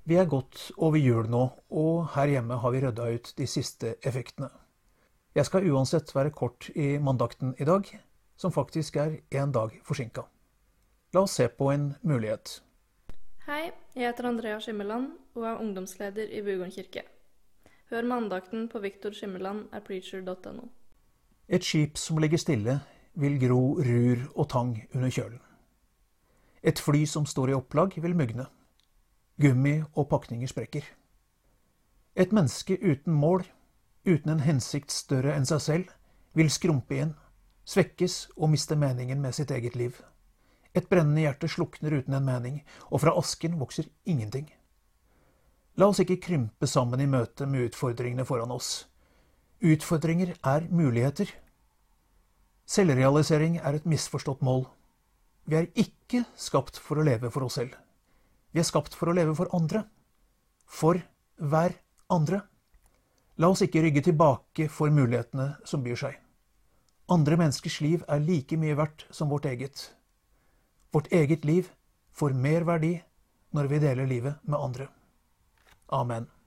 Vi er godt over jul nå, og her hjemme har vi rydda ut de siste effektene. Jeg skal uansett være kort i mandakten i dag, som faktisk er en dag forsinka. La oss se på en mulighet. Hei, jeg heter Andrea Skimmerland og er ungdomsleder i Bugården kirke. Hør med andakten på victorskimmerland@preacher.no. Et skip som ligger stille, vil gro rur og tang under kjølen. Et fly som står i opplag, vil mugne. Gummi og pakninger sprekker. Et menneske uten mål, uten en hensikt større enn seg selv, vil skrumpe inn, svekkes og miste meningen med sitt eget liv. Et brennende hjerte slukner uten en mening, og fra asken vokser ingenting. La oss ikke krympe sammen i møte med utfordringene foran oss. Utfordringer er muligheter. Selvrealisering er et misforstått mål. Vi er ikke skapt for å leve for oss selv. Vi er skapt for å leve for andre. For hver andre. La oss ikke rygge tilbake for mulighetene som byr seg. Andre menneskers liv er like mye verdt som vårt eget. Vårt eget liv får mer verdi når vi deler livet med andre. Amen.